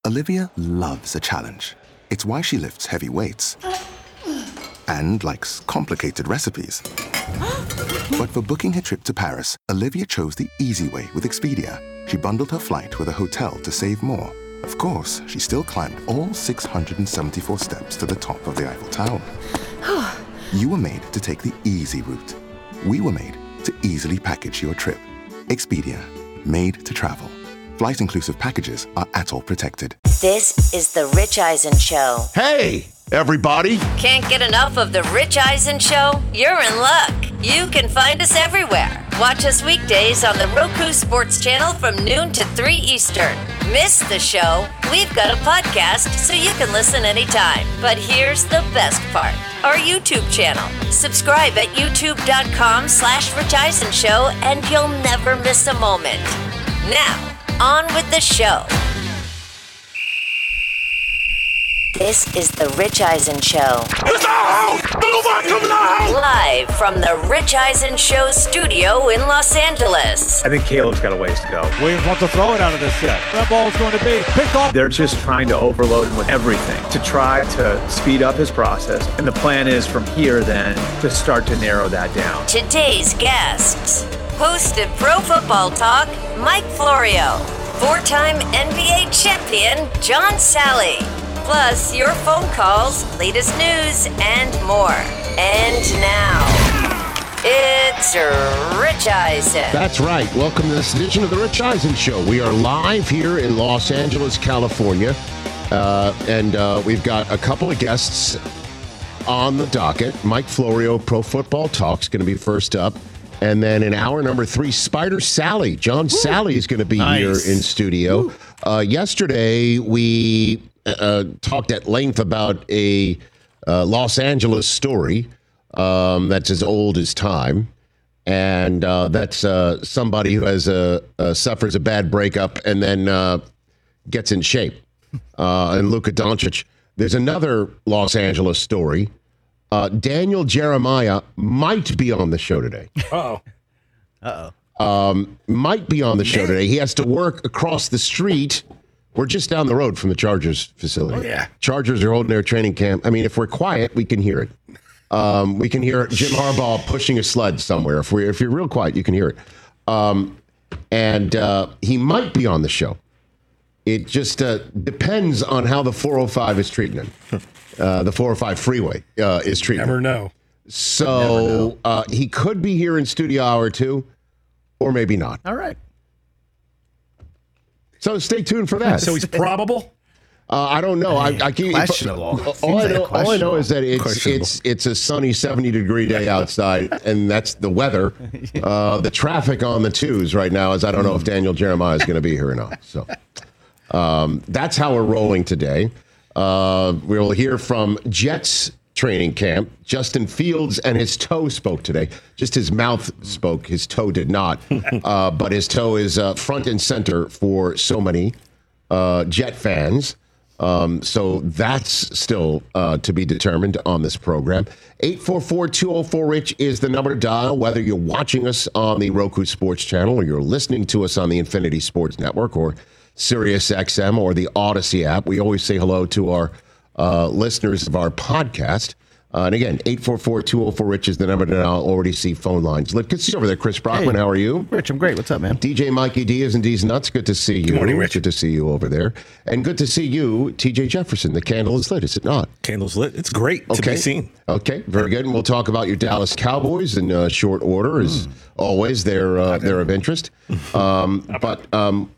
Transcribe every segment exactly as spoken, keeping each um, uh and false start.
Olivia loves a challenge. It's why she lifts heavy weights and likes complicated recipes. But for booking her trip to Paris, Olivia chose the easy way with Expedia. She bundled her flight with a hotel to save more. Of course, she still climbed all six hundred seventy-four steps to the top of the Eiffel Tower. You were made to take the easy route. We were made to easily package your trip. Expedia, made to travel. Flight inclusive packages are A T O L protected. This is the Rich Eisen Show. Hey, everybody. Can't get enough of the Rich Eisen Show? You're in luck. You can find us everywhere. Watch us weekdays on the Roku Sports Channel from noon to three Eastern. Miss the show? We've got a podcast so you can listen anytime. But here's the best part. Our YouTube channel. Subscribe at youtube.com slash Rich Eisen Show and you'll never miss a moment. Now, on with the show. This is the Rich Eisen Show. Live from the Rich Eisen Show studio in Los Angeles. I think Caleb's got a ways to go. Williams wants to throw it out of this set. That ball's going to be picked off. They're just trying to overload him with everything to try to speed up his process. And the plan is from here then to start to narrow that down. Today's guests. Host of Pro Football Talk, Mike Florio. Four-time N B A champion, John Sally. Plus, your phone calls, latest news, and more. And now, it's Rich Eisen. That's right. Welcome to this edition of the Rich Eisen Show. We are live here in Los Angeles, California. Uh, and uh, we've got a couple of guests on the docket. Mike Florio, Pro Football Talk's going to be first up. And then in hour number three, Spider Sally. John Ooh, Sally is going to be nice. here in studio. Uh, yesterday, we uh, talked at length about a uh, Los Angeles story um, that's as old as time. And uh, that's uh, somebody who has a, uh, suffers a bad breakup and then uh, gets in shape. Uh, and Luka Doncic. There's another Los Angeles story. Uh, Daniel Jeremiah might be on the show today. Uh-oh. Uh-oh. Um, might be on the show today. He has to work across the street. We're just down the road from the Chargers facility. Oh, yeah. Chargers are holding their training camp. I mean, if we're quiet, we can hear it. Um, we can hear Jim Harbaugh pushing a sled somewhere. If, we, if you're real quiet, you can hear it. Um, and uh, he might be on the show. It just uh, depends on how the four oh five is treating him. Uh, the four oh five freeway uh, is treating him. Never know. So Never know. Uh, he could be here in studio hour two, or maybe not. All right. So stay tuned for that. So he's probable? Uh, I don't know. I, I keep questionable. All I, know, all I know is that it's it's it's a sunny seventy degree day outside, and that's the weather. Uh, the traffic on the twos right now is I don't know if Daniel Jeremiah is going to be here or not. So um, that's how we're rolling today. Uh, we'll hear from Jets training camp. Justin Fields and his toe spoke today. Just his mouth spoke. His toe did not. Uh, but his toe is uh, front and center for so many uh, Jet fans. Um, so that's still uh, to be determined on this program. eight four four, two oh four, RICH is the number to dial, whether you're watching us on the Roku Sports Channel or you're listening to us on the Infinity Sports Network or Sirius X M or the Odyssey app. We always say hello to our uh, listeners of our podcast. Uh, and again, eight four four, two oh four, RICH is the number to now already see phone lines. Good to see you over there, Chris Brockman. Hey, how are you? Rich, I'm great. What's up, man? D J Mikey D is and D's nuts. Good to see you. Good morning, Rich. Good to see you over there. And good to see you, T J Jefferson. The candle is lit, is it not? Candle's lit. It's great okay. to be seen. Okay, very good. And we'll talk about your Dallas Cowboys in uh, short order, as mm. always. They're, uh, they're of interest. Um, but um,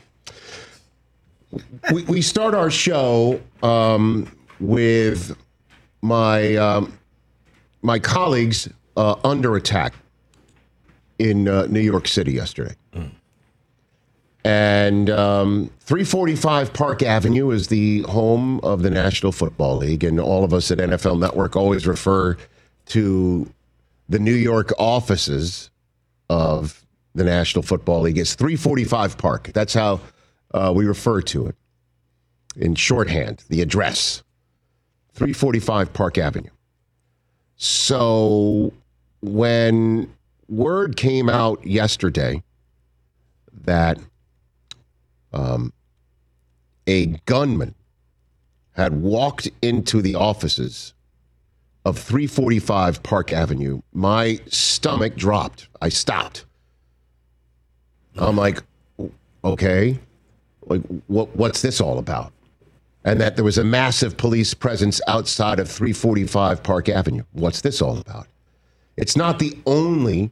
we, we start our show um, with my... Um, My colleagues uh, under attack in uh, New York City yesterday. Mm. And um, three forty-five Park Avenue is the home of the National Football League. And all of us at N F L Network always refer to the New York offices of the National Football League as three forty-five Park. That's how uh, we refer to it in shorthand, the address. three forty-five Park Avenue. So when word came out yesterday that um, a gunman had walked into the offices of three forty-five Park Avenue, my stomach dropped. I stopped. I'm like, okay, like what? What's this all about? And that there was a massive police presence outside of three forty-five Park Avenue. What's this all about? It's not the only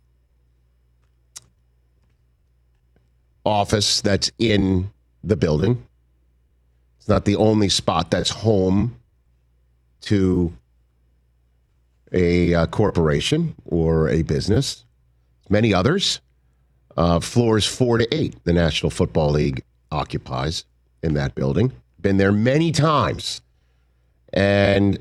office that's in the building. It's not the only spot that's home to a uh, corporation or a business. Many others. Uh, floors four to eight, the National Football League occupies in that building. Been there many times. And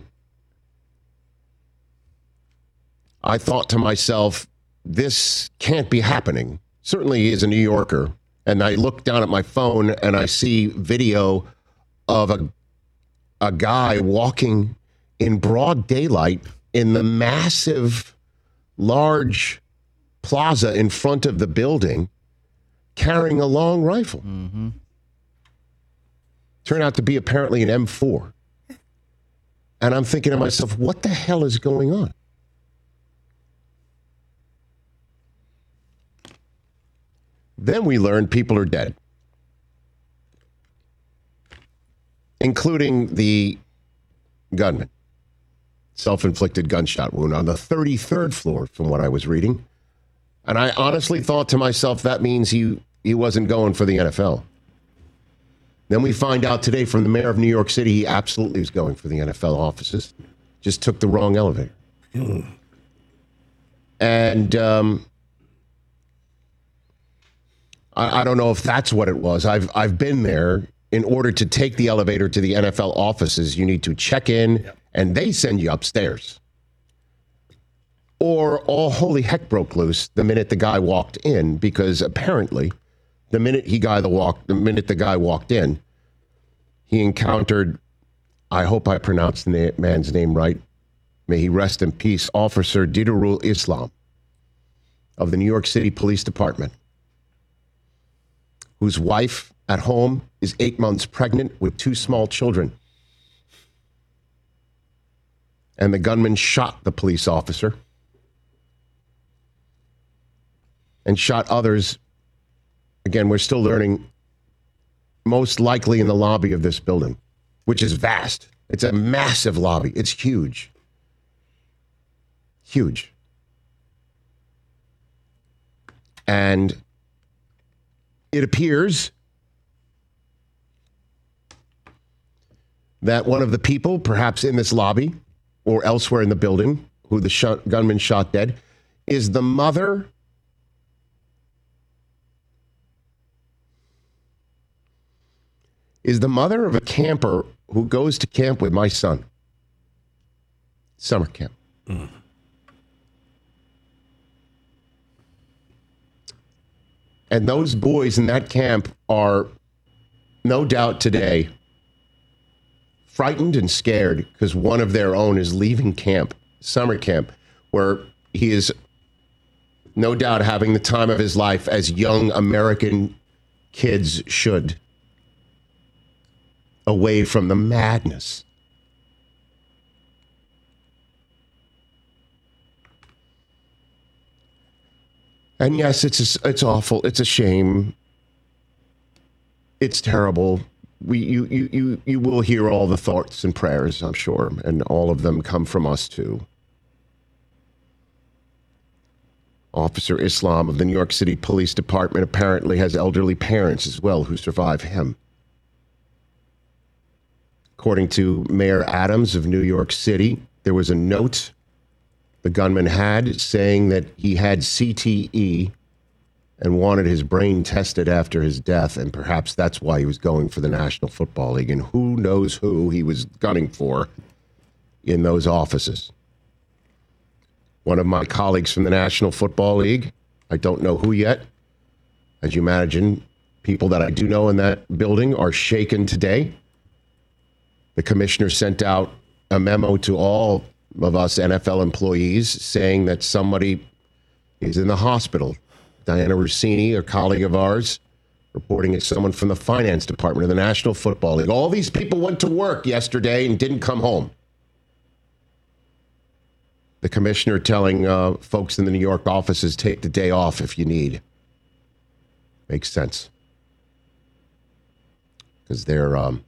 I thought to myself, this can't be happening. Certainly as a New Yorker. And I look down at my phone and I see video of a, a guy walking in broad daylight in the massive, large plaza in front of the building carrying a long rifle. Mm-hmm. Turned out to be apparently an M four. And I'm thinking to myself, what the hell is going on? Then we learned people are dead, including the gunman. Self-inflicted gunshot wound on the thirty-third floor, from what I was reading. And I honestly thought to myself, that means he, he wasn't going for the N F L. Then we find out today from the mayor of New York City, he absolutely was going for the N F L offices. Just took the wrong elevator. Mm. And um, I, I don't know if that's what it was. I've I've been there. In order to take the elevator to the N F L offices, you need to check in, yep. and they send you upstairs. Or all holy heck broke loose the minute the guy walked in, because apparently, the minute he guy the walk, the minute the guy walked in, he encountered, I hope I pronounced the na- man's name right, may he rest in peace, Officer Didarul Islam of the New York City Police Department, whose wife at home is eight months pregnant with two small children. And the gunman shot the police officer and shot others. Again, we're still learning, most likely in the lobby of this building, which is vast. It's a massive lobby. It's huge. Huge. And it appears that one of the people, perhaps in this lobby or elsewhere in the building, who the shot, gunman shot dead, is the mother is the mother of a camper who goes to camp with my son. Summer camp. Mm. And those boys in that camp are, no doubt today, frightened and scared because one of their own is leaving camp, summer camp, where he is no doubt having the time of his life as young American kids should, away from the madness. And yes, it's a, it's awful. It's a shame. It's terrible. We you you you you will hear all the thoughts and prayers, I'm sure, and all of them come from us too. Officer Islam of the New York City Police Department apparently has elderly parents as well who survive him. According to Mayor Adams of New York City, there was a note the gunman had saying that he had C T E and wanted his brain tested after his death, and perhaps that's why he was going for the National Football League, and who knows who he was gunning for in those offices. One of my colleagues from the National Football League, I don't know who yet, as you imagine, people that I do know in that building are shaken today. The commissioner sent out a memo to all of us N F L employees saying that somebody is in the hospital. Diana Rossini, a colleague of ours, Reporting it's someone from the finance department of the National Football League. All these people went to work yesterday and didn't come home. The commissioner telling uh, folks in the New York offices, take the day off if you need. Makes sense. Because their, um,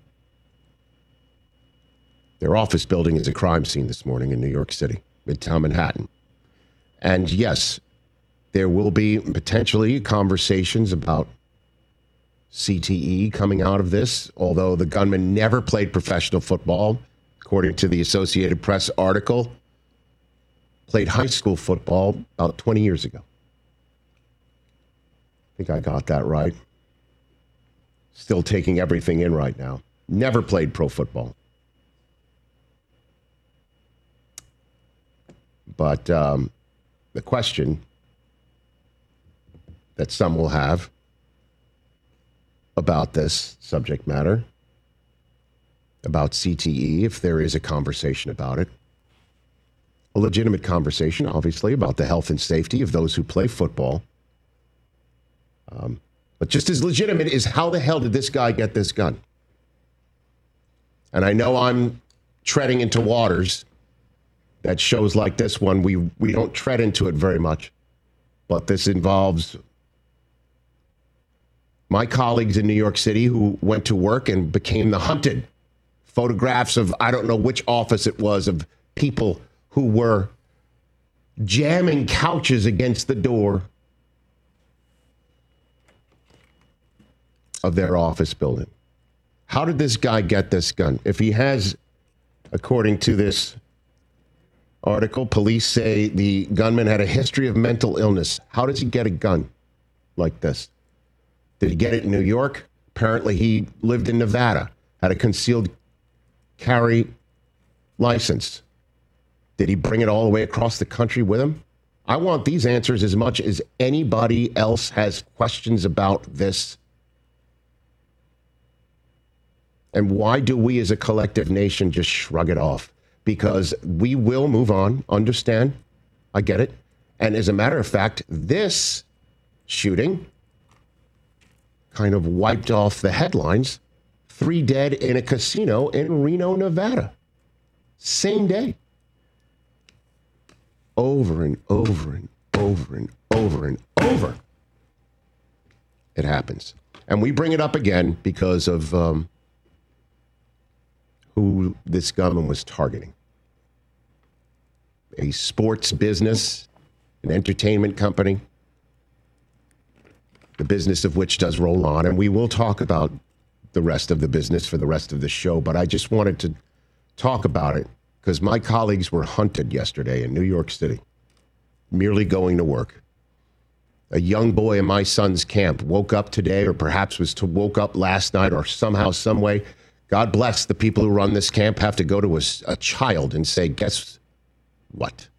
their office building is a crime scene this morning in New York City, Midtown Manhattan. And yes, there will be potentially conversations about C T E coming out of this, although the gunman never played professional football, according to the Associated Press article. Played high school football about twenty years ago. I think I got that right. Still taking everything in right now. Never played pro football. But um, the question that some will have about this subject matter, about C T E, if there is a conversation about it, a legitimate conversation, obviously, about the health and safety of those who play football. Um, but just as legitimate is how the hell did this guy get this gun? And I know I'm treading into waters that shows like this one, we, we don't tread into it very much. But this involves my colleagues in New York City who went to work and became the hunted. Photographs of, I don't know which office it was, of people who were jamming couches against the door of their office building. How did this guy get this gun? If he has, according to this article, police say the gunman had a history of mental illness. How does he get a gun like this? Did he get it in New York? Apparently he lived in Nevada, had a concealed carry license. Did he bring it all the way across the country with him? I want these answers as much as anybody else has questions about this. And why do we as a collective nation just shrug it off? Because we will move on, understand, I get it. And as a matter of fact, this shooting kind of wiped off the headlines. Three dead in a casino in Reno, Nevada. Same day. Over and over and over and over and over. It happens. And we bring it up again because of um, who this gunman was targeting. A sports business, an entertainment company, the business of which does roll on. And we will talk about the rest of the business for the rest of the show. But I just wanted to talk about it because my colleagues were hunted yesterday in New York City, merely going to work. A young boy in my son's camp woke up today, or perhaps was to woke up last night, or somehow, some way. God bless the people who run this camp have to go to a, a child and say, guess what?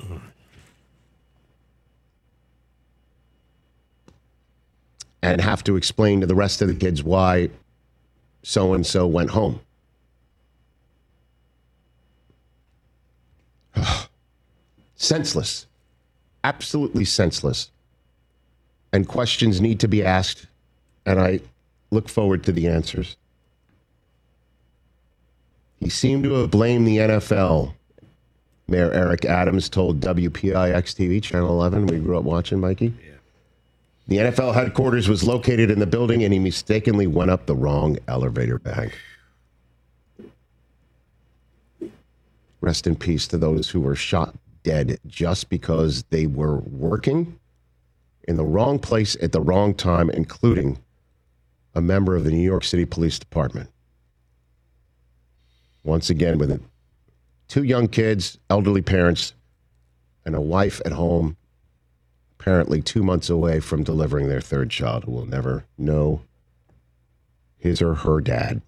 And have to explain to the rest of the kids why so-and-so went home. Senseless. Absolutely senseless. And questions need to be asked, and I look forward to the answers. He seemed to have blamed the N F L. Mayor Eric Adams told W P I X T V, Channel eleven, we grew up watching, Mikey. Yeah. The N F L headquarters was located in the building, and he mistakenly went up the wrong elevator bank. Rest in peace to those who were shot dead just because they were working in the wrong place at the wrong time, including a member of the New York City Police Department. Once again, with two young kids, elderly parents, and a wife at home, apparently two months away from delivering their third child, who will never know his or her dad.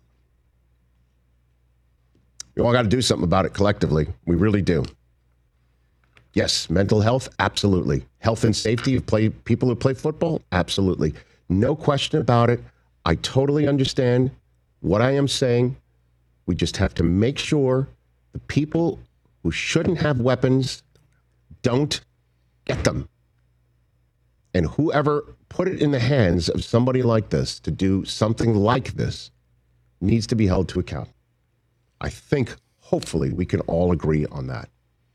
We all got to do something about it collectively. We really do. Yes, mental health, absolutely. Health and safety of play, people who play football, absolutely. No question about it. I totally understand what I am saying. We just have to make sure the people who shouldn't have weapons don't get them. And whoever put it in the hands of somebody like this to do something like this needs to be held to account. I think, hopefully, we can all agree on that.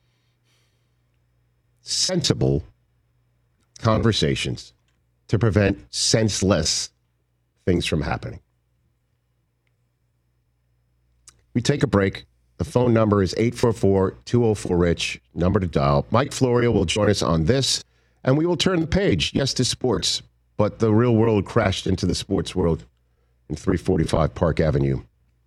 Sensible conversations to prevent senseless things from happening. We take a break. The phone number is eight four four, two oh four, RICH, number to dial. Mike Florio will join us on this, and we will turn the page, yes, to sports, but the real world crashed into the sports world in three forty-five Park Avenue.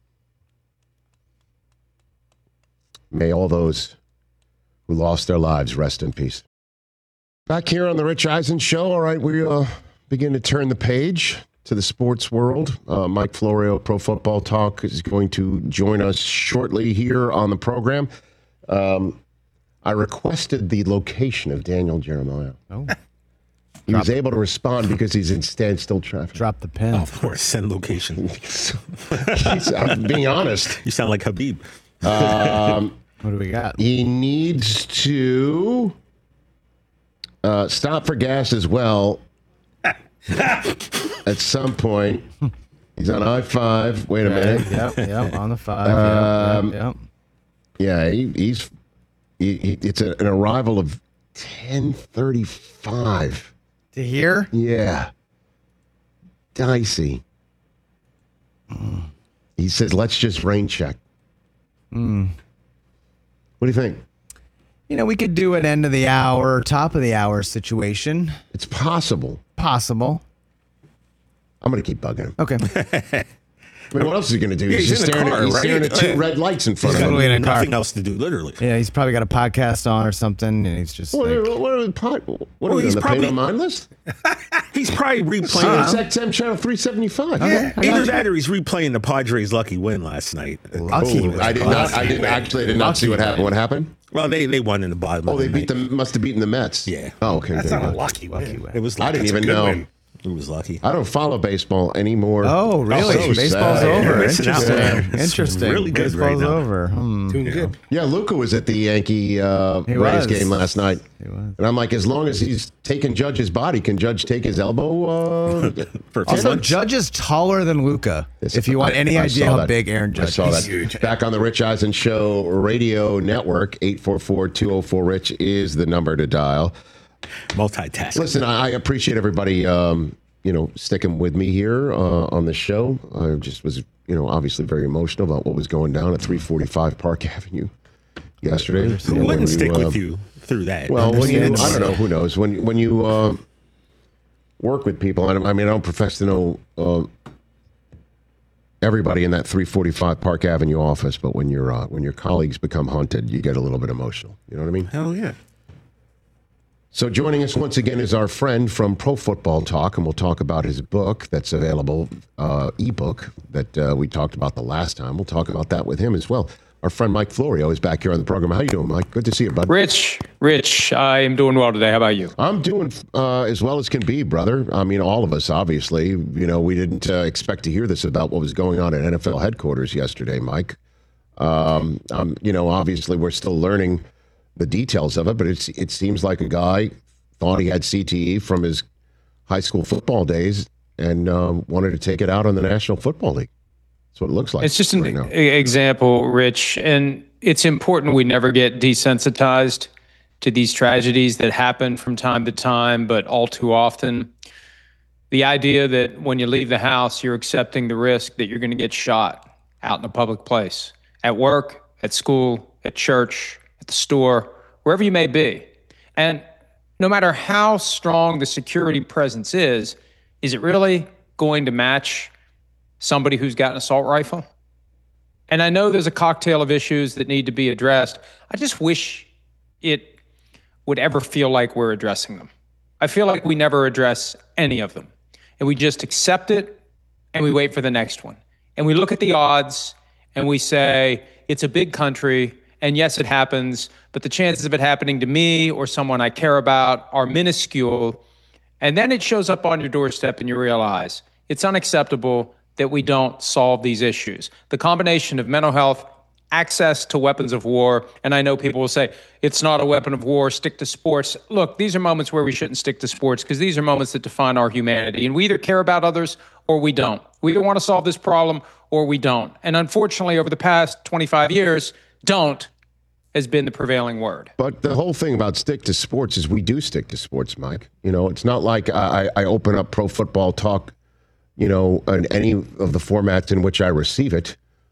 May all those who lost their lives rest in peace. Back here on the Rich Eisen Show, all right, we uh, begin to turn the page to the sports world. Uh, Mike Florio, Pro Football Talk, is going to join us shortly here on the program. Um, I requested the location of Daniel Jeremiah. Oh. He Drop was able to respond because he's in standstill traffic. Drop the pen. Oh, of course, send location. He's, I'm being honest. You sound like Habib. Um, what do we got? He needs to uh, stop for gas as well at some point. He's on I five. Wait a minute. Yep, yep, on the five. Um, yep, yep, yep. Yeah, he, he's he, he, it's a, an arrival of ten thirty-five. To here? Yeah. Dicey. Mm. He says, let's just rain check. Mm. What do you think? You know, we could do an end of the hour, top of the hour situation. It's possible. Possible. I'm going to keep bugging him. Okay. I mean, what else is he going to do? Yeah, he's, he's just in the staring, car, at, he's right? staring at two red lights in front He's of him. in a car. Nothing else to do, literally. Yeah, he's probably got a podcast on or something, and he's just What, like... what, what are the pod, what Well, are we he's on the probably- Pay No Mind list? He's probably Oh, replaying. it's X M Channel three seventy-five. Yeah, I got either you. that or he's replaying the Padres' lucky win last night. Lucky Oh, win. I did not. I did actually did not see what happened. What happened? Well, they, they won in the bottom. Oh, of they the beat night. them. Must have beaten the Mets. Yeah. Oh, okay. That's there not you a go. lucky win. Lucky win. It was. I didn't that's a even good know. win. It was lucky. I don't follow baseball anymore. Oh, really? So Baseball's sad. over. Yeah, it's Interesting. out. It's Interesting. really good Baseball's right now. over. Hmm. Doing good. Yeah, Luca was at the Yankee uh, He Rays was. game last night. He was. And I'm like, as long as he's taking Judge's body, can Judge take his elbow? Uh, For a few Also, months. Judge is taller than Luca. This- If you want any I- I idea saw how that. big Aaron Judge I saw is. that. Huge. Back on the Rich Eisen Show Radio Network, eight four four, two oh four, RICH is the number to dial. Multitasking. Listen, I I appreciate everybody, um, you know, sticking with me here uh, on the show. I just was, you know, obviously very emotional about what was going down at three forty-five Park Avenue yesterday. Who When wouldn't you, stick uh, with you through that? Well, when you, I don't Understandable. know, who knows? When when you uh, work with people, I, don't- I mean, I don't profess to know uh, everybody in that three forty-five Park Avenue office, but when your uh, when your colleagues become haunted, you get a little bit emotional. You know what I mean? Hell yeah. So joining us once again is our friend from Pro Football Talk, and we'll talk about his book that's available, uh, ebook that uh, we talked about the last time. We'll talk about that with him as well. Our friend Mike Florio is back here on the program. How you doing, Mike? Good to see you, bud. Rich, Rich, I am doing well today. How about you? I'm doing uh, as well as can be, brother. I mean, all of us, obviously. You know, we didn't uh, expect to hear this about what was going on at N F L headquarters yesterday, Mike. Um, um, you know, obviously, we're still learning the details of it, but it's, it seems like a guy thought he had C T E from his high school football days and um, wanted to take it out on the National Football League. That's what it looks like. It's just an right now. e- example, Rich, and it's important we never get desensitized to these tragedies that happen from time to time, but all too often. The idea that when you leave the house, you're accepting the risk that you're going to get shot out in a public place, at work, at school, at church, at the store, wherever you may be. And no matter how strong the security presence is, is it really going to match somebody who's got an assault rifle? And I know there's a cocktail of issues that need to be addressed. I just wish it would ever feel like we're addressing them. I feel like we never address any of them. And we just accept it and we wait for the next one. And we look at the odds and we say, it's a big country, and yes, it happens, but the chances of it happening to me or someone I care about are minuscule. And then it shows up on your doorstep and you realize it's unacceptable that we don't solve these issues. The combination of mental health, access to weapons of war. And I know people will say, it's not a weapon of war, stick to sports. Look, these are moments where we shouldn't stick to sports because these are moments that define our humanity. And we either care about others or we don't. We either want to solve this problem or we don't. And unfortunately, over the past twenty-five years, don't has been the prevailing word. But the whole thing about stick to sports is we do stick to sports, Mike. You know, it's not like I, I open up Pro Football Talk, you know, in any of the formats in which I receive it.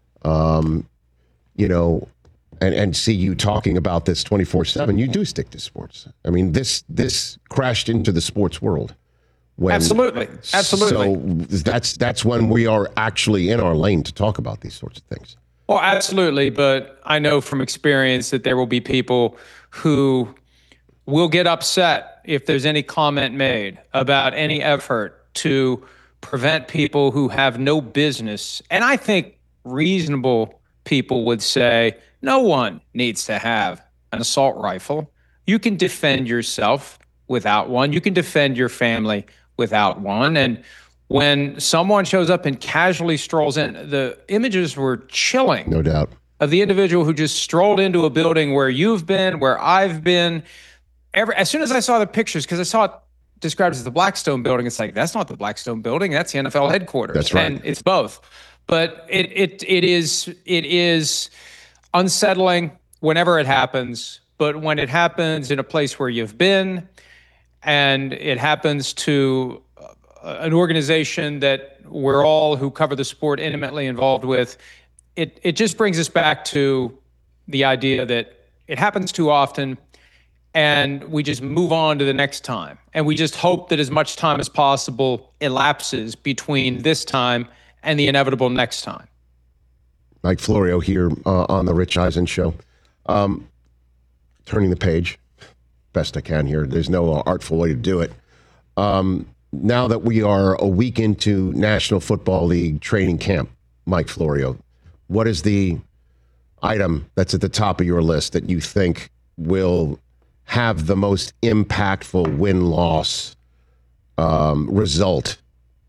Um, you know, and, and see you talking about this twenty-four seven, you do stick to sports. I mean, this this crashed into the sports world. When, absolutely. Absolutely. So that's that's when we are actually in our lane to talk about these sorts of things. Well, absolutely. But I know from experience that there will be people who will get upset if there's any comment made about any effort to prevent people who have no business. And I think reasonable people would say no one needs to have an assault rifle. You can defend yourself without one. You can defend your family without one. And when someone shows up and casually strolls in, the images were chilling. No doubt. Of the individual who just strolled into a building where you've been, where I've been. Every, as soon as I saw the pictures, because I saw it described as the Blackstone building, it's like, that's not the Blackstone building. That's the N F L headquarters. That's right. And it's both. But it it it is it is unsettling whenever it happens. But when it happens in a place where you've been, and it happens to an organization that we're all who cover the sport intimately involved with, it it just brings us back to the idea that it happens too often, and we just move on to the next time. And we just hope that as much time as possible elapses between this time and the inevitable next time. Mike Florio here uh, on the Rich Eisen Show. Um, turning the page, best I can here. There's no uh, artful way to do it. Um, now that we are a week into National Football League training camp, Mike Florio, what is the item that's at the top of your list that you think will have the most impactful win-loss um, result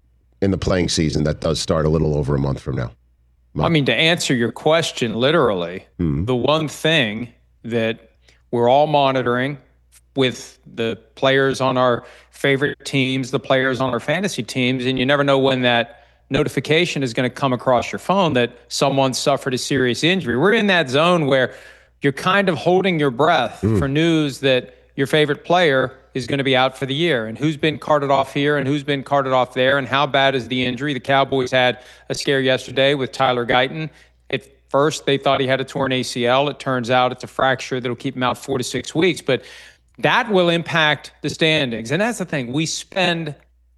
in the playing season that does start a little over a month from now? Mike? I mean, to answer your question literally, mm-hmm. the one thing that we're all monitoring with the players on our favorite teams, the players on our fantasy teams, and you never know when that notification is going to come across your phone that someone suffered a serious injury. We're in that zone where you're kind of holding your breath mm. for news that your favorite player is going to be out for the year, and who's been carted off here and who's been carted off there, and how bad is the injury. The Cowboys had a scare yesterday with Tyler Guyton. At first, they thought he had a torn A C L. It turns out it's a fracture that'll keep him out four to six weeks, but that will impact the standings. And that's the thing. We spend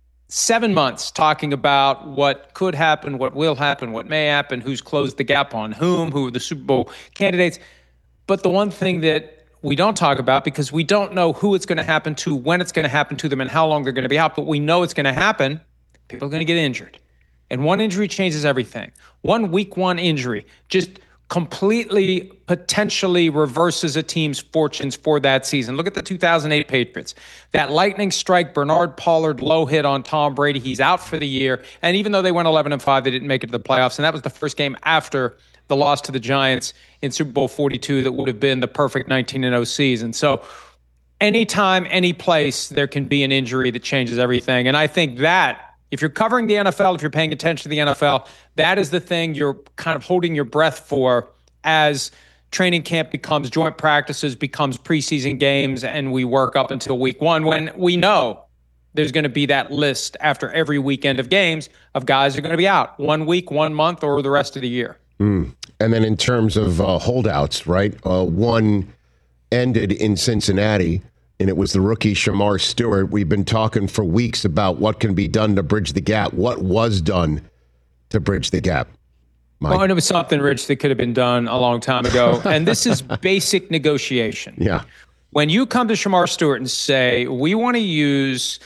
seven months talking about what could happen, what will happen, what may happen, who's closed the gap on whom, who are the Super Bowl candidates. But the one thing that we don't talk about, because we don't know who it's going to happen to, when it's going to happen to them, and how long they're going to be out, but we know it's going to happen, people are going to get injured. And one injury changes everything. One week one injury just completely potentially reverses a team's fortunes for that season. Look at the two thousand eight Patriots. That lightning strike, Bernard Pollard low hit on Tom Brady. He's out for the year. And even though they went eleven and five, they didn't make it to the playoffs. And that was the first game after the loss to the Giants in Super Bowl forty-two that would have been the perfect nineteen and oh season. So anytime, any place, there can be an injury that changes everything. And I think that, if you're covering the N F L, if you're paying attention to the N F L, that is the thing you're kind of holding your breath for as training camp becomes joint practices, becomes preseason games, and we work up until week one, when we know there's going to be that list after every weekend of games of guys who are going to be out one week, one month, or the rest of the year. Mm. And then in terms of uh, holdouts, right? Uh, one ended in Cincinnati, and it was the rookie Shamar Stewart. We've been talking for weeks about what can be done to bridge the gap. What was done to bridge the gap? Mike? Well, and it was something, Rich, that could have been done a long time ago. And this is basic negotiation. Yeah. When you come to Shamar Stewart and say, we want to use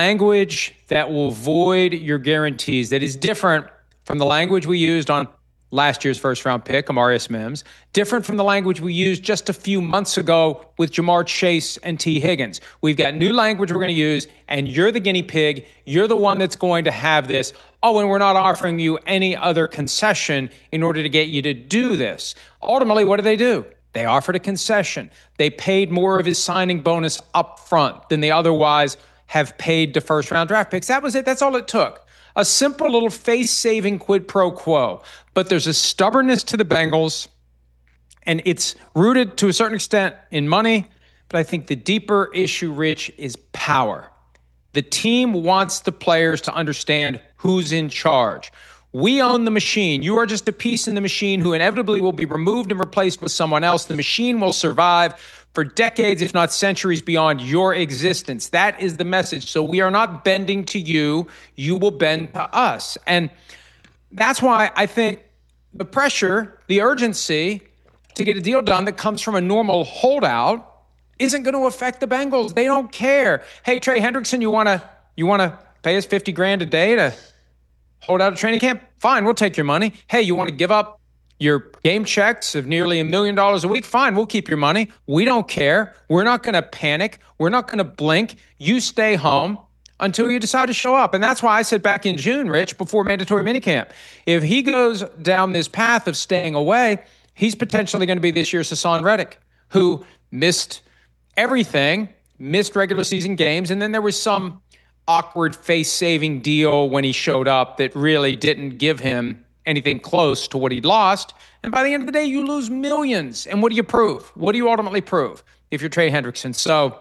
language that will void your guarantees, that is different from the language we used on last year's first-round pick, Amarius Mims. Different from the language we used just a few months ago with Jamar Chase and T. Higgins. We've got new language we're going to use, and you're the guinea pig. You're the one that's going to have this. Oh, and we're not offering you any other concession in order to get you to do this. Ultimately, what do they do? They offered a concession. They paid more of his signing bonus up front than they otherwise have paid to first-round draft picks. That was it. That's all it took. A simple little face-saving quid pro quo. But there's a stubbornness to the Bengals, and it's rooted to a certain extent in money. But I think the deeper issue, Rich, is power. The team wants the players to understand who's in charge. We own the machine. You are just a piece in the machine who inevitably will be removed and replaced with someone else. The machine will survive for decades, if not centuries, beyond your existence. That is the message. So we are not bending to you. You will bend to us. And that's why I think the pressure, the urgency to get a deal done that comes from a normal holdout isn't going to affect the Bengals. They don't care. Hey, Trey Hendrickson, you want to you want to pay us fifty grand a day to hold out a training camp? Fine, we'll take your money. Hey, you want to give up your game checks of nearly a million dollars a week? Fine, we'll keep your money. We don't care. We're not going to panic. We're not going to blink. You stay home until you decide to show up. And that's why I said back in June, Rich, before mandatory minicamp, if he goes down this path of staying away, he's potentially going to be this year's Hassan Reddick, who missed everything, missed regular season games, and then there was some awkward face-saving deal when he showed up that really didn't give him anything close to what he'd lost. And by the end of the day, you lose millions. And what do you prove? What do you ultimately prove if you're Trey Hendrickson? So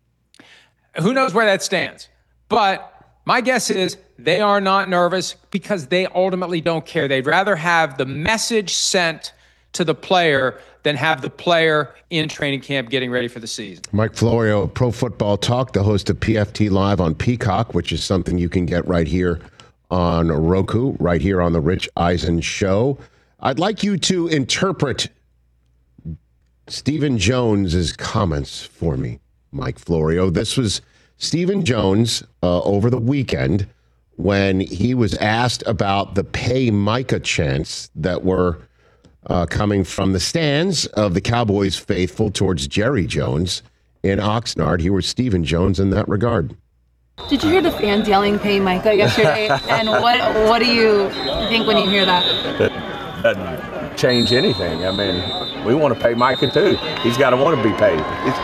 who knows where that stands? But my guess is they are not nervous because they ultimately don't care. They'd rather have the message sent to the player than have the player in training camp getting ready for the season. Mike Florio, Pro Football Talk, the host of P F T Live on Peacock, which is something you can get right here on Roku, right here on the Rich Eisen Show. I'd like you to interpret Stephen Jones's comments for me, Mike Florio. This was Stephen Jones uh, over the weekend when he was asked about the pay Micah chants that were uh, coming from the stands of the Cowboys faithful towards Jerry Jones in Oxnard. Here was Stephen Jones in that regard. Did you hear the fans yelling "Pay Micah" yesterday? And what what do you think when you hear that? It doesn't change anything. I mean, we want to pay Micah too. He's got to want to be paid.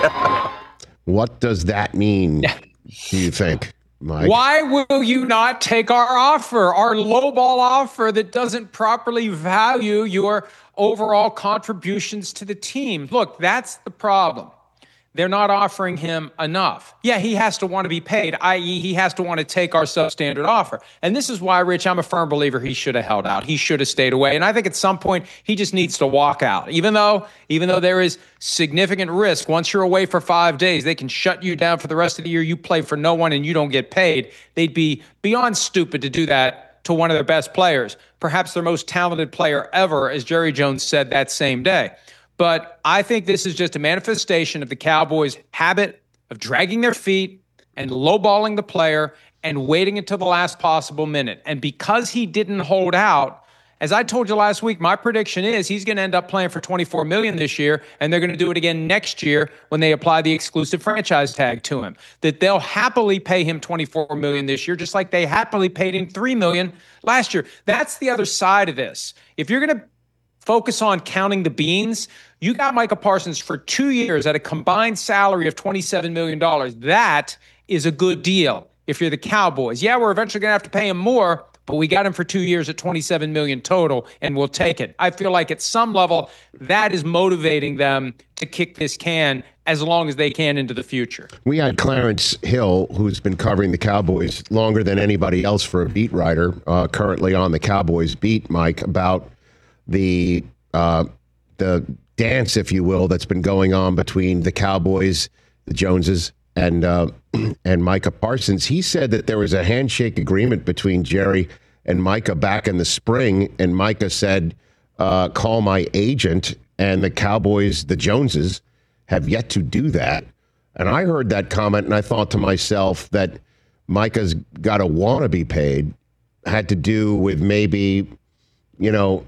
What does that mean, do you think, Mike? Why will you not take our offer, our lowball offer that doesn't properly value your overall contributions to the team? Look, that's the problem. They're not offering him enough. Yeah, he has to want to be paid, that is he has to want to take our substandard offer. And this is why, Rich, I'm a firm believer he should have held out. He should have stayed away. And I think at some point he just needs to walk out. Even though, even though there is significant risk, once you're away for five days, they can shut you down for the rest of the year. You play for no one and you don't get paid. They'd be beyond stupid to do that to one of their best players, perhaps their most talented player ever, as Jerry Jones said that same day. But I think this is just a manifestation of the Cowboys' habit of dragging their feet and lowballing the player and waiting until the last possible minute. And because he didn't hold out, as I told you last week, my prediction is he's going to end up playing for twenty-four million dollars this year, and they're going to do it again next year when they apply the exclusive franchise tag to him. That they'll happily pay him twenty-four million dollars this year, just like they happily paid him three million dollars last year. That's the other side of this. If you're going to focus on counting the beans, you got Micah Parsons for two years at a combined salary of twenty-seven million dollars. That is a good deal if you're the Cowboys. Yeah, we're eventually going to have to pay him more, but we got him for two years at twenty-seven million dollars total, and we'll take it. I feel like at some level that is motivating them to kick this can as long as they can into the future. We had Clarence Hill, who's been covering the Cowboys longer than anybody else for a beat writer, uh, currently on the Cowboys beat, Mike, about the uh, the dance, if you will, that's been going on between the Cowboys, the Joneses, and uh, and Micah Parsons. He said that there was a handshake agreement between Jerry and Micah back in the spring, and Micah said, uh, call my agent, and the Cowboys, the Joneses, have yet to do that. And I heard that comment, and I thought to myself that Micah's got to want to be paid, had to do with maybe, you know,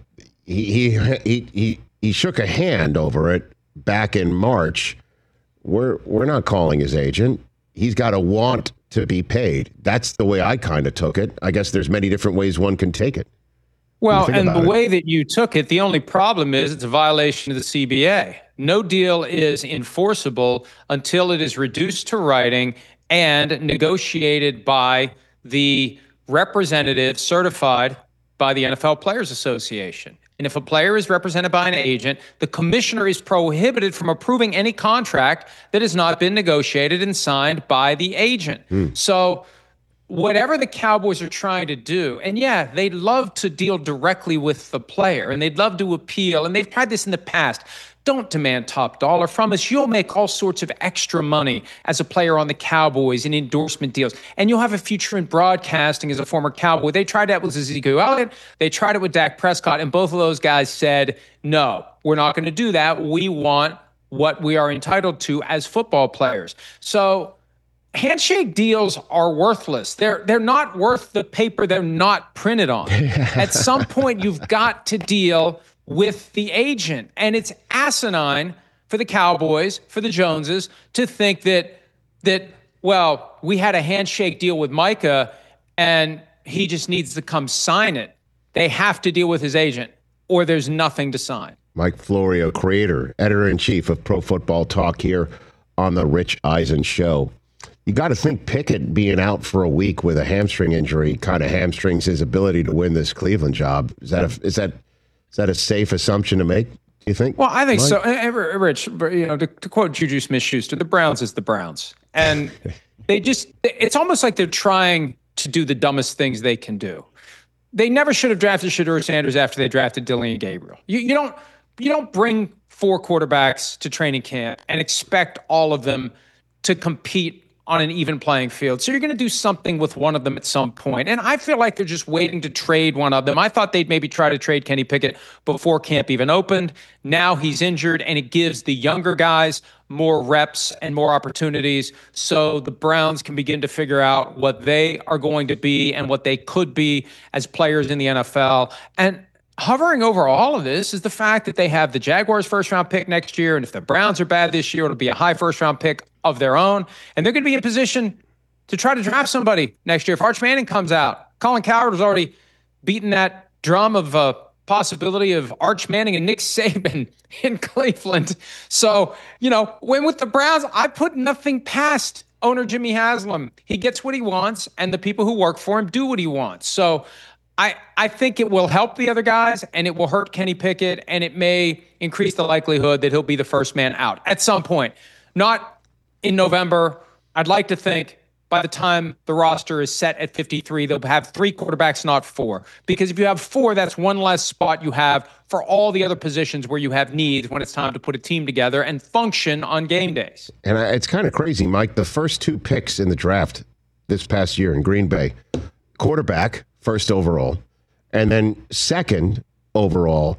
he he he he, he shook a hand over it back in March. We're we're not calling his agent. He's got to want to be paid. That's the way I kind of took it. I guess there's many different ways one can take it. Well, and the it? way that you took it, the only problem is it's a violation of the C B A. No deal is enforceable until it is reduced to writing and negotiated by the representative certified by the N F L Players Association. And if a player is represented by an agent, the commissioner is prohibited from approving any contract that has not been negotiated and signed by the agent. Mm. So whatever the Cowboys are trying to do, and yeah, they'd love to deal directly with the player and they'd love to appeal, and they've tried this in the past. Don't demand top dollar from us. You'll make all sorts of extra money as a player on the Cowboys in endorsement deals, and you'll have a future in broadcasting as a former Cowboy. They tried that with Ezekiel Elliott. They tried it with Dak Prescott, and both of those guys said, no, we're not going to do that. We want what we are entitled to as football players. So handshake deals are worthless. They're they're not worth the paper they're not printed on. At some point, you've got to deal with the agent. And it's asinine for the Cowboys, for the Joneses, to think that, that well, we had a handshake deal with Micah and he just needs to come sign it. They have to deal with his agent or there's nothing to sign. Mike Florio, creator, editor-in-chief of Pro Football Talk here on the Rich Eisen Show. You got to think Pickett being out for a week with a hamstring injury kind of hamstrings his ability to win this Cleveland job. Is that a, is that is that a safe assumption to make, do you think? Well, I think Mike? so. Uh, Rich, you know, to, to quote Juju Smith-Schuster, the Browns is the Browns. And they just, it's almost like they're trying to do the dumbest things they can do. They never should have drafted Shedeur Sanders after they drafted Dillian Gabriel. You, you don't you don't bring four quarterbacks to training camp and expect all of them to compete on an even playing field. So you're going to do something with one of them at some point. And I feel like they're just waiting to trade one of them. I thought they'd maybe try to trade Kenny Pickett before camp even opened. Now he's injured, and it gives the younger guys more reps and more opportunities so the Browns can begin to figure out what they are going to be and what they could be as players in the N F L. And hovering over all of this is the fact that they have the Jaguars first round pick next year. And if the Browns are bad this year, it'll be a high first round pick of their own. And they're going to be in position to try to draft somebody next year. If Arch Manning comes out, Colin Cowherd has already beaten that drum of a uh, possibility of Arch Manning and Nick Saban in Cleveland. So, you know, when with the Browns, I put nothing past owner Jimmy Haslam. He gets what he wants, and the people who work for him do what he wants. So I, I think it will help the other guys, and it will hurt Kenny Pickett, and it may increase the likelihood that he'll be the first man out at some point. Not in November. I'd like to think by the time the roster is set at fifty-three, they'll have three quarterbacks, not four. Because if you have four, that's one less spot you have for all the other positions where you have needs when it's time to put a team together and function on game days. And it's kind of crazy, Mike. The first two picks in the draft this past year in Green Bay, quarterback, first overall, and then second overall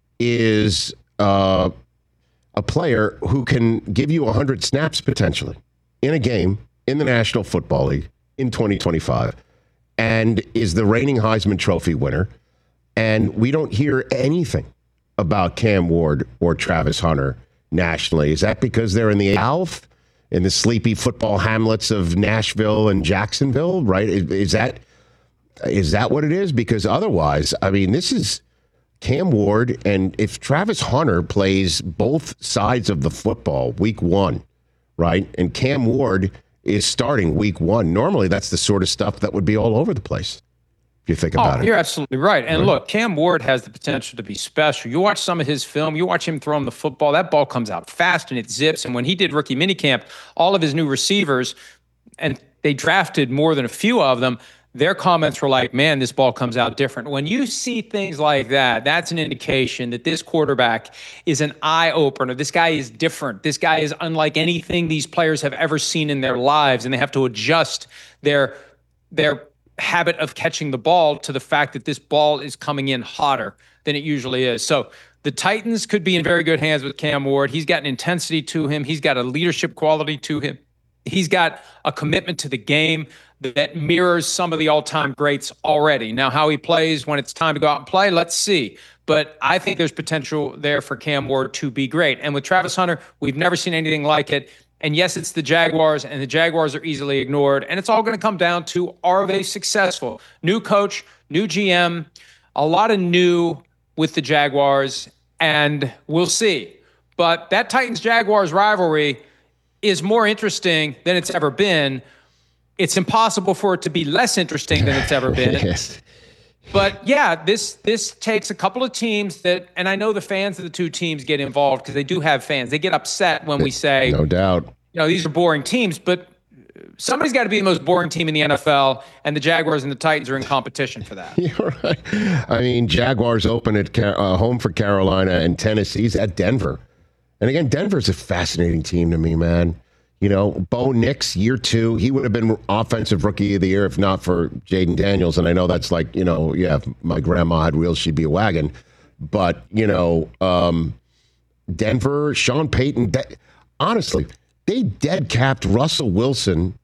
is uh, a player who can give you one hundred snaps potentially in a game in the National Football League in twenty twenty-five and is the reigning Heisman Trophy winner. And we don't hear anything about Cam Ward or Travis Hunter nationally. Is that because they're in the Alf, in the sleepy football hamlets of Nashville and Jacksonville, right? Is, is that is that what it is? Because otherwise, I mean, this is Cam Ward, and if Travis Hunter plays both sides of the football week one, right, and Cam Ward is starting week one, normally that's the sort of stuff that would be all over the place, if you think about oh, it. You're absolutely right. And right. Look, Cam Ward has the potential to be special. You watch some of his film, you watch him throw him the football, that ball comes out fast and it zips. And when he did rookie minicamp, all of his new receivers, and they drafted more than a few of them, their comments were like, man, this ball comes out different. When you see things like that, that's an indication that this quarterback is an eye-opener. This guy is different. This guy is unlike anything these players have ever seen in their lives, and they have to adjust their their habit of catching the ball to the fact that this ball is coming in hotter than it usually is. So the Titans could be in very good hands with Cam Ward. He's got an intensity to him. He's got a leadership quality to him. He's got a commitment to the game that mirrors some of the all-time greats already. Now, how he plays when it's time to go out and play, let's see. But I think there's potential there for Cam Ward to be great. And with Travis Hunter, we've never seen anything like it. And yes, it's the Jaguars, and the Jaguars are easily ignored. And it's all going to come down to, are they successful? New coach, new G M, a lot of new with the Jaguars, and we'll see. But that Titans-Jaguars rivalry is more interesting than it's ever been. It's impossible for it to be less interesting than it's ever been. Yes. But yeah, this this takes a couple of teams that, and I know the fans of the two teams get involved because they do have fans. They get upset when we say, no doubt, you know, these are boring teams, but somebody's got to be the most boring team in the N F L, and the Jaguars and the Titans are in competition for that. You're right. I mean, Jaguars open at uh, home for Carolina, and Tennessee's at Denver. And again, Denver's a fascinating team to me, man. You know, Bo Nix, year two, he would have been offensive rookie of the year if not for Jaden Daniels. And I know that's like, you know, yeah, if my grandma had wheels, she'd be a wagon. But, you know, um, Denver, Sean Payton, de- honestly, they dead capped Russell Wilson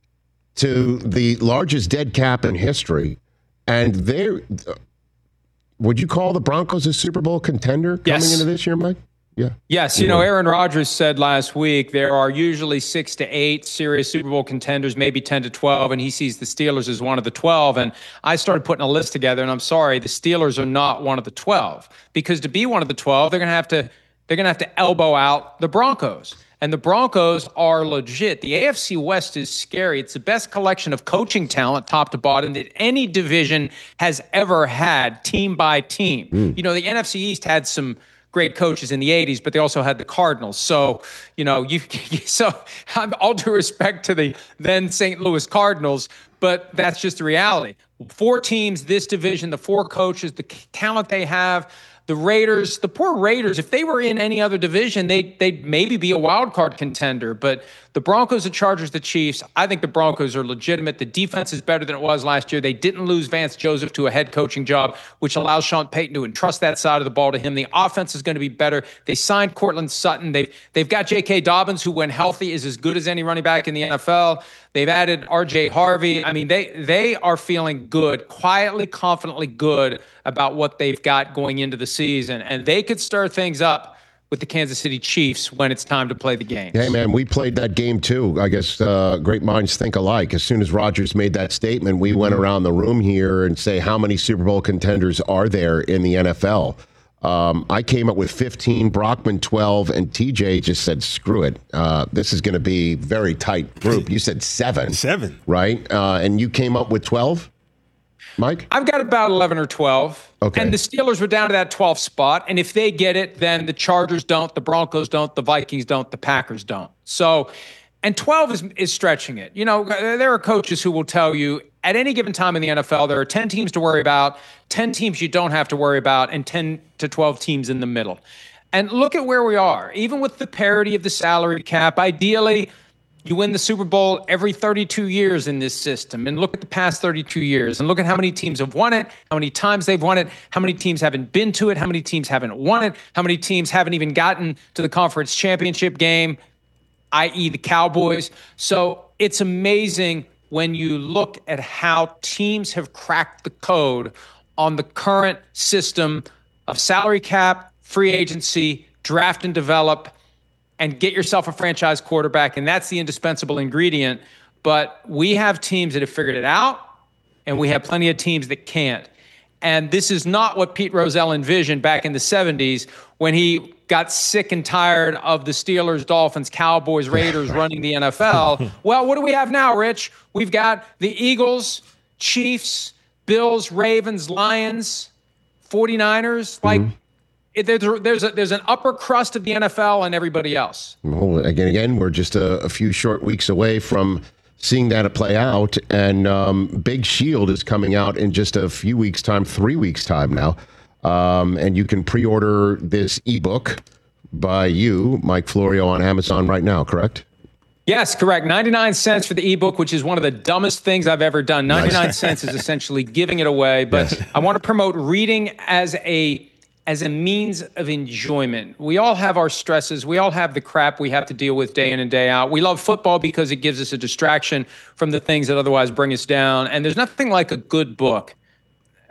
to the largest dead cap in history. And they're, uh, would you call the Broncos a Super Bowl contender coming Yes. into this year, Mike? Yeah. Yes, you know, Aaron Rodgers said last week there are usually six to eight serious Super Bowl contenders, maybe ten to twelve, and he sees the Steelers as one of the twelve. And I started putting a list together, and I'm sorry, the Steelers are not one of the twelve, because to be one of the twelve, they're going to have to they're going to have to elbow out the Broncos. And the Broncos are legit. The A F C West is scary. It's the best collection of coaching talent, top to bottom, that any division has ever had, team by team. Mm. You know, the N F C East had some great coaches in the eighties, but they also had the Cardinals. So, you know, you, so all due respect to the then Saint Louis Cardinals, but that's just the reality. Four teams, this division, the four coaches, the talent they have, the Raiders, the poor Raiders, if they were in any other division, they, they'd maybe be a wild card contender. But the Broncos, the Chargers, the Chiefs, I think the Broncos are legitimate. The defense is better than it was last year. They didn't lose Vance Joseph to a head coaching job, which allows Sean Payton to entrust that side of the ball to him. The offense is going to be better. They signed Cortland Sutton. They've, they've got J K. Dobbins, who when healthy is as good as any running back in the N F L. They've added R J Harvey. I mean, they they are feeling good, quietly, confidently good about what they've got going into the season. And they could stir things up with the Kansas City Chiefs when it's time to play the game. Hey, man, we played that game too. I guess uh, great minds think alike. As soon as Rodgers made that statement, we went around the room here and say, how many Super Bowl contenders are there in the N F L? Um, I came up with fifteen, Brockman twelve, and T J just said, screw it. Uh, this is going to be a very tight group. You said seven. Seven. Right? Uh, and you came up with twelve? Mike? I've got about eleven or twelve. Okay. And the Steelers were down to that twelfth spot. And if they get it, then the Chargers don't, the Broncos don't, the Vikings don't, the Packers don't. So, and twelve is, is stretching it. You know, there are coaches who will tell you at any given time in the N F L, there are ten teams to worry about, ten teams you don't have to worry about, and ten to twelve teams in the middle. And look at where we are. Even with the parity of the salary cap, ideally, you win the Super Bowl every thirty-two years in this system. And look at the past thirty-two years and look at how many teams have won it, how many times they've won it, how many teams haven't been to it, how many teams haven't won it, how many teams haven't even gotten to the conference championship game, that is the Cowboys. So it's amazing when you look at how teams have cracked the code on the current system of salary cap, free agency, draft and develop, and get yourself a franchise quarterback, and that's the indispensable ingredient. But we have teams that have figured it out, and we have plenty of teams that can't. And this is not what Pete Rozelle envisioned back in the seventies when he got sick and tired of the Steelers, Dolphins, Cowboys, Raiders running the N F L. Well, what do we have now, Rich? We've got the Eagles, Chiefs, Bills, Ravens, Lions, forty-niners. Like, mm-hmm. it, there's, there's, a, there's an upper crust of the N F L and everybody else. Well, again, again, we're just a, a few short weeks away from seeing that play out. And um, Big Shield is coming out in just a few weeks' time, three weeks' time now. Um, and you can pre-order this ebook by you, Mike Florio, on Amazon right now, correct? Yes, correct. ninety-nine cents for the ebook, which is one of the dumbest things I've ever done. ninety-nine Nice. cents is essentially giving it away. But Yes. I want to promote reading as a as a means of enjoyment. We all have our stresses. We all have the crap we have to deal with day in and day out. We love football because it gives us a distraction from the things that otherwise bring us down. And there's nothing like a good book.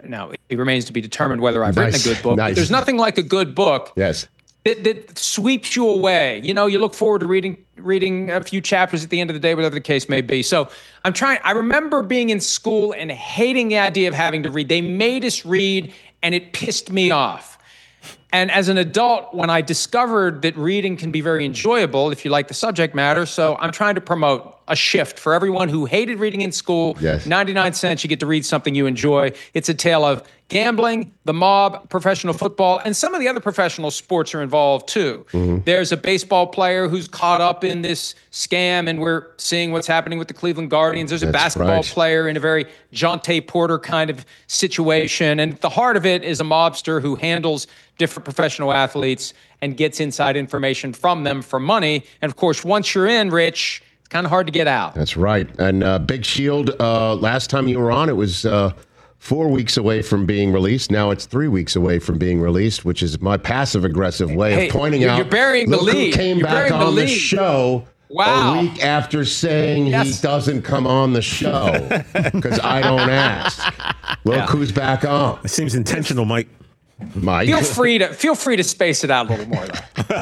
now it remains to be determined whether I've Nice. written a good book. Nice. But there's nothing like a good book. Yes. That, that sweeps you away. You know, you look forward to reading reading a few chapters at the end of the day, whatever the case may be. So I'm trying. I remember being in school and hating the idea of having to read. They made us read, and it pissed me off. And as an adult, when I discovered that reading can be very enjoyable if you like the subject matter, so I'm trying to promote a shift for everyone who hated reading in school. Yes. ninety-nine cents, you get to read something you enjoy. It's a tale of gambling, the mob, professional football, and some of the other professional sports are involved too. Mm-hmm. There's a baseball player who's caught up in this scam, and we're seeing what's happening with the Cleveland Guardians. There's a That's basketball right. player in a very Jonte Porter kind of situation. And at the heart of it is a mobster who handles different professional athletes and gets inside information from them for money. And of course, once you're in, Rich, it's kind of hard to get out. That's right. And uh, Big Shield, uh, last time you were on, it was uh, four weeks away from being released. Now it's three weeks away from being released, which is my passive-aggressive way Hey, of pointing you're- out. you're burying the look who lead. came You're back burying the on the, lead. show Wow. a week after saying Yes. he doesn't come on the show because I don't ask. Look Yeah. who's back on. It seems intentional, Mike. Mike. Feel free to feel free to space it out a little more, though.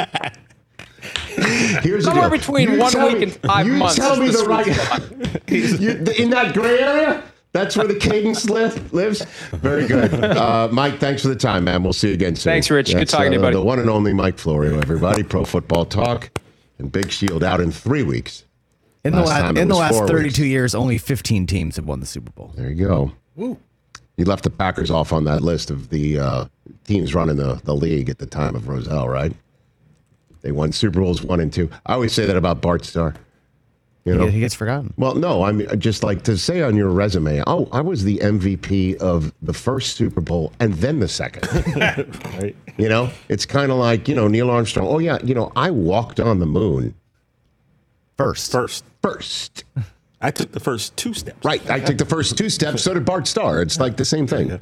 Here's the Somewhere deal. between You one tell week me- and five you months tell is me the the sweet right. You- in that gray area, that's where the cadence li- lives. Very good, uh, Mike. Thanks for the time, man. We'll see you again soon. Thanks, Rich. Good That's, talking to you, uh, buddy. The one and only Mike Florio, everybody. Pro Football Talk and Big Shield out in three weeks. In the Last last, time it in the was last four thirty-two weeks. years, only fifteen teams have won the Super Bowl. There you go. Woo. You left the Packers off on that list of the uh, teams running the, the league at the time of Roselle, right? They won Super Bowls one and two. I always say that about Bart Starr. You know, He gets forgotten. well, no, I mean, just like to say on your resume, oh, I was the M V P of the first Super Bowl and then the second. Right. You know, it's kind of like, you know, Neil Armstrong. Oh, yeah, you know, I walked on the moon First. First, first. I took the first two steps. Right. I took the first two steps. So did Bart Starr. It's like the same thing.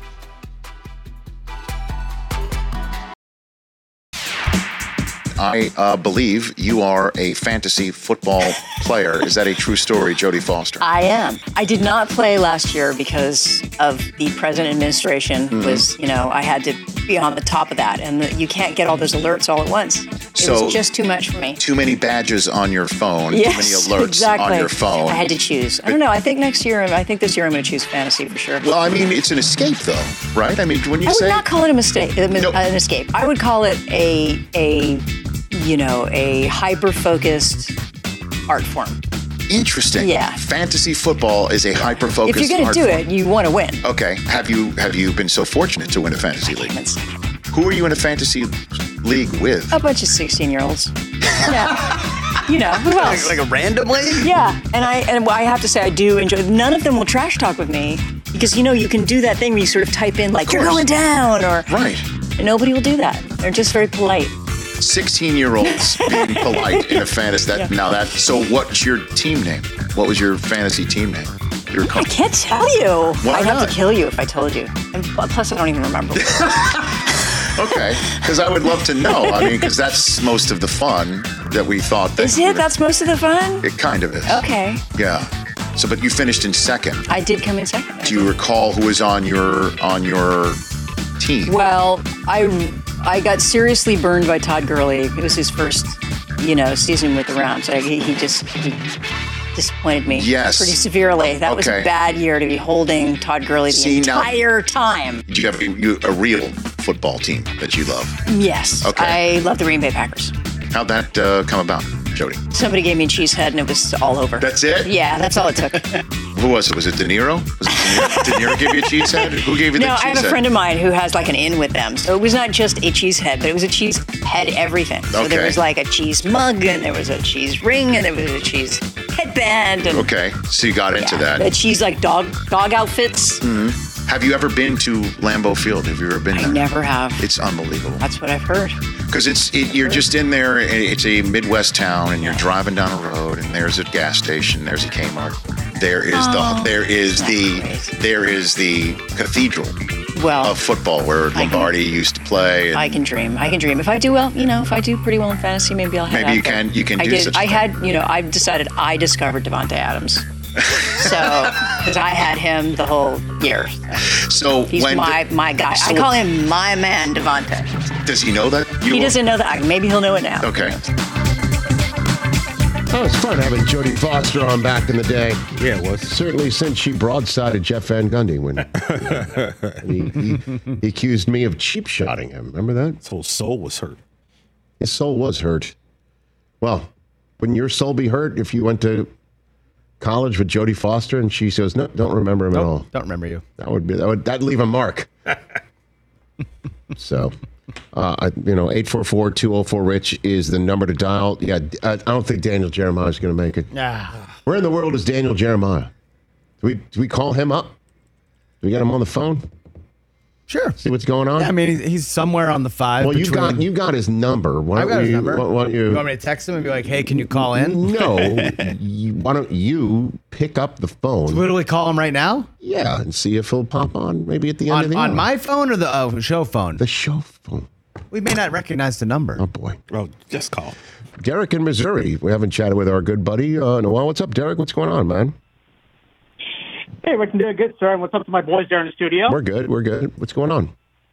I uh, believe you are a fantasy football player. Is that a true story, Jodie Foster? I am. I did not play last year because of the present administration. Mhm. Was, you know, I had to be on the top of that, and the, you can't get all those alerts all at once. It So- was just too much for me. Too many badges on your phone, Yes, too many alerts exactly. on your phone. I had to choose. I don't know. I think next year, I think this year I'm going to choose fantasy for sure. Well, I mean, it's an escape, though, right? I mean, when you I would say not call it a mistake, a mi- an escape. I would call it a a you know a hyper focused art form. interesting, Yeah. fantasy football is a hyper-focused. If you're going art to do form. it, you want to win. Okay. Have you have you been so fortunate to win a fantasy league? Who are you in a fantasy league with? A bunch of sixteen-year-olds. Yeah. You know, who else? Like, like a random league? Yeah, and I and I have to say I do enjoy. None of them will trash talk with me because you know you can do that thing where you sort of type in like you're going down or right. And nobody will do that. They're just very polite. sixteen-year-olds being polite in a fantasy. That Yeah. now that. So, what's your team name? What was your fantasy team name? Your I can't tell you. Why I'd have not? to kill you if I told you. And plus, I don't even remember. Okay, because I would love to know. I mean, because that's most of the fun that we thought. That Is it? That's most of the fun. It kind of is. Okay. Yeah. So, but you finished in second. I did come in second. Do you recall who was on your on your team? Well, I I got seriously burned by Todd Gurley. It was his first, you know, season with the Rams. Like, he, he just he disappointed me. Yes. Pretty severely. That was Okay. a bad year to be holding Todd Gurley the See, now- entire time. Do you have a, you, a real football team that you love? Yes. Okay. I love the Green Bay Packers. How'd that uh, come about, Jody? Somebody gave me a cheese head and it was all over. That's it? Yeah, that's all it took. Who was it? Was it De Niro? Was it De Niro? De Niro give you a cheese head? Who gave you the No, cheese I have a head? friend of mine who has like an in with them. So it was not just a cheese head, but it was a cheese head everything. So there Okay. was like a cheese mug and there was a cheese ring and there was a cheese headband and Okay, so you got into the that. cheese like dog dog outfits. hmm Have you ever been to Lambeau Field? Have you ever been I there? never have. It's unbelievable. That's what I've heard. Because it's it, you're just in there. and It's a Midwest town, and you're driving down a road, and there's a gas station, there's a Kmart, there is Oh, the there is the there is the cathedral Well, of football where Lombardi used to play. And I can dream. I can dream. If I do well, you know, if I do pretty well in fantasy, maybe I'll head Maybe out you there. can- you can I do did. such a I thing. had, you know, I've decided I discovered Devontae Adams. So, because I had him the whole year. So He's when my, my guy. so I call him my man, Devontae. Does he know that? You He doesn't know that. Maybe he'll know it now. Okay. Oh, it's fun having Jodie Foster on back in the day. Yeah, it was. Certainly since she broadsided Jeff Van Gundy when he, he, he accused me of cheap-shotting him. Remember that? His whole soul was hurt. His soul was hurt. Well, wouldn't your soul be hurt if you went to college with Jodie Foster and she says, no, don't remember him Nope, at all? Don't remember you. That would be, that would, that'd leave a mark. So... Uh, I, you know, eight four four, two oh four, RICH is the number to dial. Yeah, I, I don't think Daniel Jeremiah is going to make it. Ah. Where in the world is Daniel Jeremiah? Do we, do we call him up? Do we get him on the phone? Sure. See what's going on? Yeah, I mean, he's, he's somewhere on the five. Well, you between... got you got his number. Why I've don't got his you, number. Why, why don't you, You want me to text him and be like, hey, can you call in? No. you, why don't you pick up the phone? Literally call him right now? Yeah, and see if he'll pop on maybe at the end On, of the on hour. my phone or the uh, show phone? The show phone. We may not recognize the number. Oh, boy. Oh, just call. Derek in Missouri. We haven't chatted with our good buddy uh, in a while. What's up, Derek? What's going on, man? Hey, Rick, I'm doing good, sir. And what's up to my boys there in the studio? We're good. We're good. What's going on?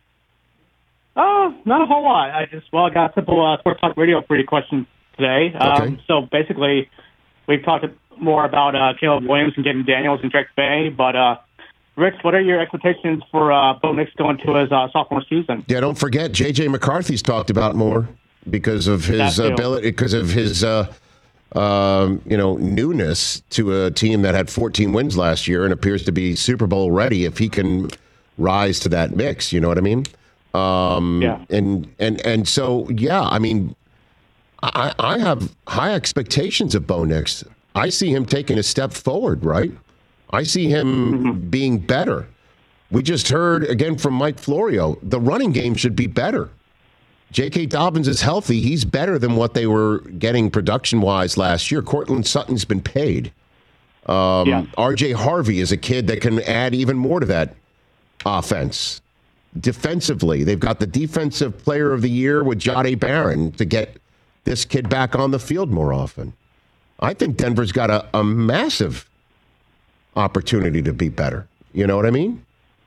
Oh, not a whole lot. I just, well, I got a simple uh, Sports Talk Radio pretty question today. Okay. Um, so basically, we've talked more about uh, Caleb Williams and Jaden Daniels and Drake Bay, but uh, Rich, what are your expectations for uh, Bo Nix going to his uh, sophomore season? Yeah, don't forget, J J McCarthy's talked about more because of his That too. ability, because of his, uh, um, you know, newness to a team that had fourteen wins last year and appears to be Super Bowl ready. If he can rise to that mix, you know what I mean? Um, Yeah. And and and so, yeah, I mean, I, I have high expectations of Bo Nix. I see him taking a step forward, right? I see him being better. We just heard again from Mike Florio, the running game should be better. J K. Dobbins is healthy. He's better than what they were getting production-wise last year. Cortland Sutton's been paid. Um, Yeah. R J. Harvey is a kid that can add even more to that offense. Defensively, they've got the Defensive Player of the Year with Jahdae Barron to get this kid back on the field more often. I think Denver's got a, a massive opportunity to be better. You know what I mean?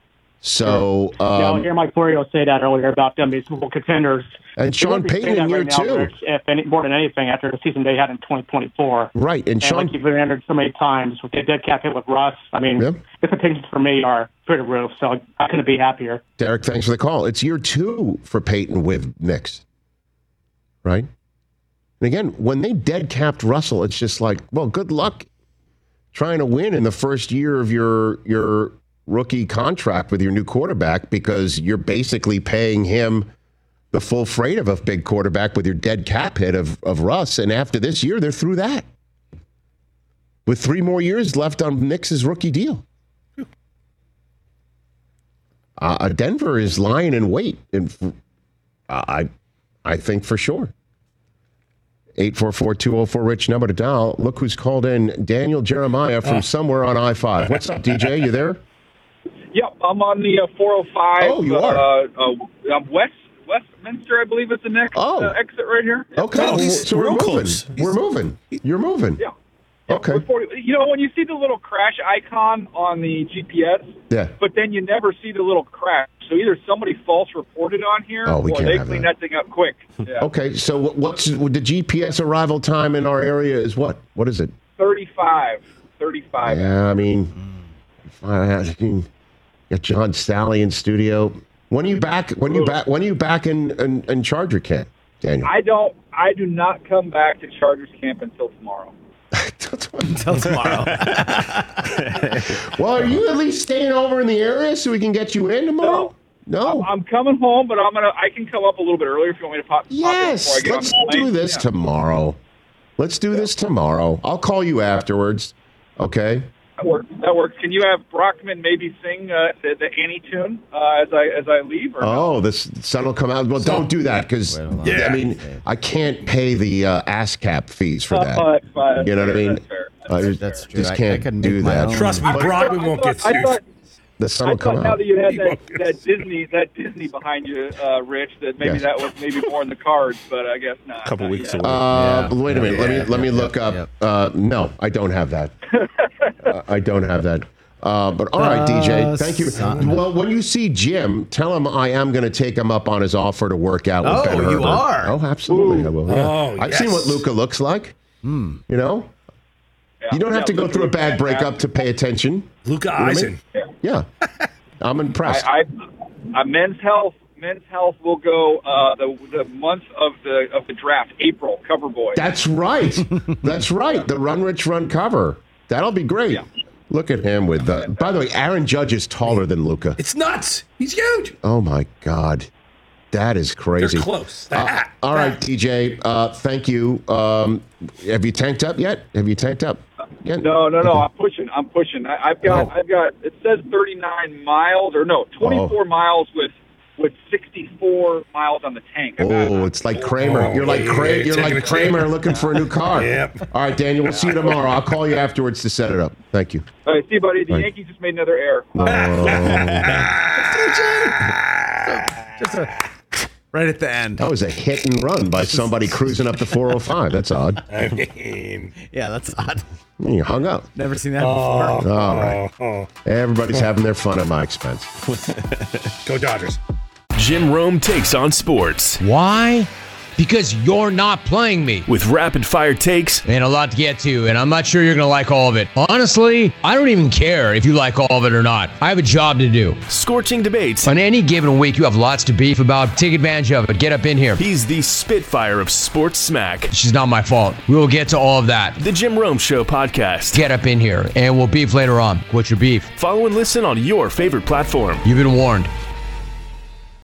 So, yeah, I um, hear Mike Florio say that earlier about them being Super Bowl contenders. and They Sean wouldn't be saying Payton in that year right now, two. Rich, if any, more than anything, after the season they had in twenty twenty-four. Right, and And Sean, like you've been entered so many times with the dead cap hit with Russ. I mean, Yep. expectations for me are through the roof, so I couldn't be happier. Derek, thanks for the call. It's year two for Peyton with Knicks, right? And again, when they dead capped Russell, it's just like, well, good luck trying to win in the first year of your your rookie contract with your new quarterback, because you're basically paying him the full freight of a big quarterback with your dead cap hit of, of Russ. And after this year, they're through that with three more years left on Knicks' rookie deal. Uh, Denver is lying in wait, and uh, I, I think for sure. eight four four, two oh four, RICH, number to dial. Look who's called in. Daniel Jeremiah from somewhere on I five. What's up, D J? You there? Yep, I'm on the uh, four oh five. Oh, you are? Uh, uh, uh, West Westminster, I believe is the next Oh. uh, exit right here. Okay, Oh, well, he's so we're real moving. close. We're moving. You're moving. Yeah. Okay. We're forty You know, when you see the little crash icon on the G P S, Yeah. but then you never see the little crash. So either somebody false reported on here, Oh, we or can't they have clean that. that. thing up quick. Yeah. Okay, so what- what's the G P S arrival time in our area is what? What is it? thirty-five thirty-five Yeah, I mean, I mean, got John Sally in studio. When are you back? When you back? When are you back in in, in Charger camp, Daniel? I don't. I do not come back to Chargers camp until tomorrow. Until tomorrow. Well, are you at least staying over in the area so we can get you in tomorrow? No. I'm coming home, but I'm gonna. I can come up a little bit earlier if you want me to pop. Yes, pop in before I let's get on the plane. do this Yeah. tomorrow. Let's do this tomorrow. I'll call you afterwards. Okay. That works. That works. Can you have Brockman maybe sing uh, the, the Annie tune uh, as I as I leave? Or no? Oh, the sun will come out. Well, don't do that because Yeah. I mean I can't pay the uh, ASCAP fees for that. Uh, that's fine. You know what I mean? That's fair. I just, That's true. just I- I can't couldn't do make my that. own. Trust me, I Broadway thought- won't I get thought- I sued. thought- The sun I will come thought now out. that you had that, that Disney that Disney behind you, uh, Rich, that maybe Yes. that was maybe more in the cards, but I guess not. A couple not weeks yet. away. Uh, Yeah. Wait a minute. let me Yeah. let me Yep, look yep, up. yep. Uh, no, I don't have that. I don't have that. Uh, but all right, D J, thank you. son. Well, when you see Jim, tell him I am going to take him up on his offer to work out with Oh, Ben Herbert. you are? Oh, absolutely. I will. Yeah. Oh, I've yes. seen what Luka looks like. Hmm. You know, you don't have to go through a bad breakup to pay attention. Luka You know what I Eisen. mean? Yeah, I'm impressed. I, I, uh, men's health, men's health will go uh, the the month of the of the draft, April. Cover boy. That's right. That's right. The Run Rich Run cover. That'll be great. Yeah. Look at him with the. By the way, Aaron Judge is taller than Luka. It's nuts. He's huge. Oh my God, that is crazy. They're close. Uh, That, all right, D J. Uh, thank you. Um, have you tanked up yet? Have you tanked up? Yet? No, no, no. Okay. I'm pushing. I'm pushing. I, I've got. Oh. I've got. It says thirty-nine miles, or no, twenty-four Oh. miles with with sixty-four miles on the tank. I'm at- Oh, it's like Kramer. Oh, You're like yeah, Kramer. yeah, You're taking like a Kramer chance. looking for a new car. Yep. All right, Daniel. We'll see you tomorrow. I'll call you afterwards to set it up. Thank you. All right, see, you, buddy. The Right. Yankees just made another error. Oh. Just a, right at the end. That was a hit and run by somebody cruising up the four oh five. That's odd. I mean, Yeah, that's odd. You hung up. Never seen that oh, before. All right. oh, Everybody's having their fun at my expense. oh. Go Dodgers. Jim Rome takes on sports Why? Because you're not playing me. with rapid fire takes And a lot to get to, and I'm not sure you're going to like all of it. Honestly, I don't even care if you like all of it or not. I have a job to do. scorching debates. On any given week, you have lots to beef about. Take advantage of it. Get up in here. He's the Spitfire of sports smack. It's just not my fault. We will get to all of that. The Jim Rome Show podcast. Get up in here, and we'll beef later on. What's your beef? Follow and listen on your favorite platform. You've been warned.